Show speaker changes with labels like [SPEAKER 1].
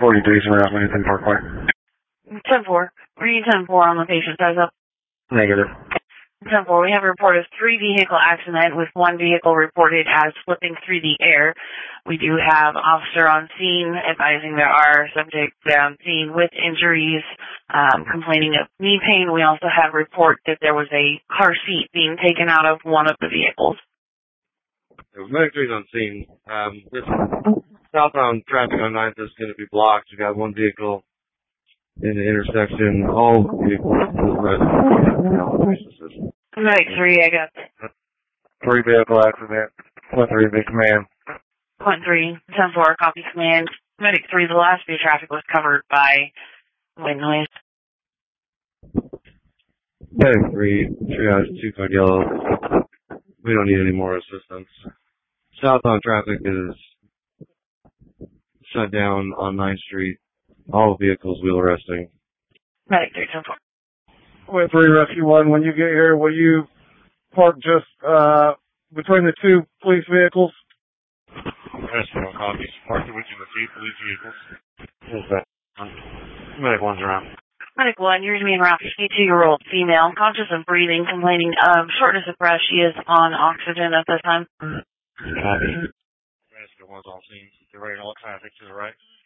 [SPEAKER 1] 43 Surround Lansing Parkway.
[SPEAKER 2] 10-4. Read 10-4 on the patient. Size up.
[SPEAKER 1] Negative.
[SPEAKER 2] 10-4. We have a report of 3-vehicle accident with 1 vehicle reported as flipping through the air. We do have officer on scene advising there are subjects on scene with injuries, complaining of knee pain. We also have report that there was a car seat being taken out of one of the vehicles.
[SPEAKER 3] Medic 3's on scene. This southbound traffic on 9th is going to be blocked. We got 1 vehicle in the intersection. All vehicles
[SPEAKER 2] Medic 3, I got
[SPEAKER 1] 3 vehicle accident. 1-3 big command.
[SPEAKER 2] 1-3, 10-4, copy command. Medic 3, the last view traffic was covered by wind noise.
[SPEAKER 3] Medic 3, triage 2 code yellow. We don't need any more assistance. Southbound traffic is shut down on 9th Street. All vehicles wheel arresting.
[SPEAKER 2] Medic 3, 10-4.
[SPEAKER 1] With 3 Rescue 1, when you get here, will you park just between the 2 police vehicles?
[SPEAKER 3] Rescue 1 copies. Park between the 2 police vehicles. What's that? Medic 1's around.
[SPEAKER 2] Medic 1, yours being around 52-year-old female, conscious of breathing, complaining of shortness of breath. She is on oxygen at this time.
[SPEAKER 3] Copy. Rescue 1's on scene. They're ready to all traffic to the right.